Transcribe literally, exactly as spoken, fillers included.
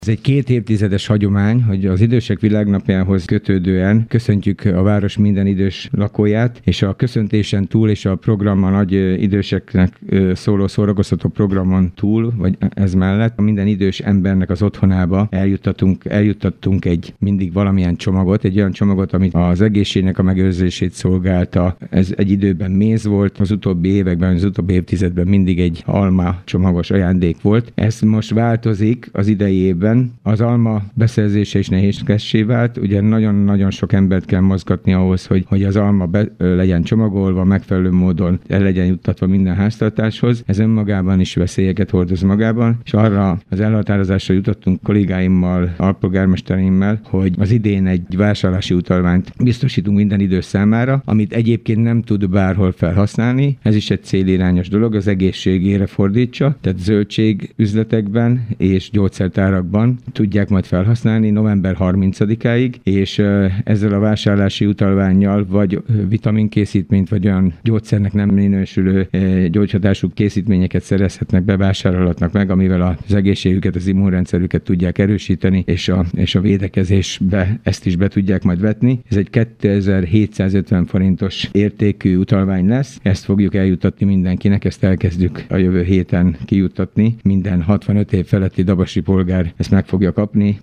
Ez egy két évtizedes hagyomány, hogy az Idősek Világnapjához kötődően köszöntjük a város minden idős lakóját, és a köszöntésen túl és a program, a nagy időseknek szóló szórakoztató programon túl, vagy ez mellett a minden idős embernek az otthonába eljuttattunk, eljuttattunk egy mindig valamilyen csomagot, egy olyan csomagot, amit az egészségnek a megőrzését szolgálta. Ez egy időben méz volt, az utóbbi években, az utóbbi évtizedben mindig egy alma csomagos ajándék volt. Ez most változik az idei évben. Az alma beszerzése is nehézkessé vált, ugye nagyon-nagyon sok embert kell mozgatni ahhoz, hogy, hogy az alma be legyen csomagolva, megfelelő módon el legyen juttatva minden háztartáshoz. Ez önmagában is veszélyeket hordoz magában, és arra az elhatározásra jutottunk kollégáimmal, alpolgármestereimmel, hogy az idén egy vásárlási utalványt biztosítunk minden idős számára, amit egyébként nem tud bárhol felhasználni. Ez is egy célirányos dolog, az egészségére fordítsa, tehát zöldségüzletekben és gyógyszertárakban tudják majd felhasználni november harmincadikáig, és ezzel a vásárlási utalvánnyal vagy vitaminkészítményt, vagy olyan gyógyszernek nem minősülő gyógyhatású készítményeket szerezhetnek, bevásárolhatnak meg, amivel az egészségüket, az immunrendszerüket tudják erősíteni, és a, és a védekezésbe ezt is be tudják majd vetni. Ez egy kétezer-hétszázötven forintos értékű utalvány lesz, ezt fogjuk eljuttatni mindenkinek, ezt elkezdjük a jövő héten kijuttatni. Minden hatvanöt év feletti dabasi polgár ezt meg fogja kapni.